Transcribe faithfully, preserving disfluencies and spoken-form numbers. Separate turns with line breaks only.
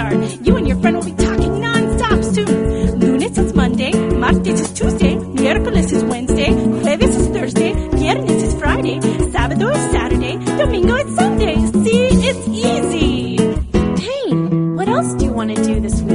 start. You and your friend will be talking non-stop soon. Lunes is Monday, martes is Tuesday, miércoles is Wednesday, jueves is Thursday, viernes is Friday, sábado is Saturday, domingo is Sunday. See, it's easy.
Hey, what else do you want to do this week?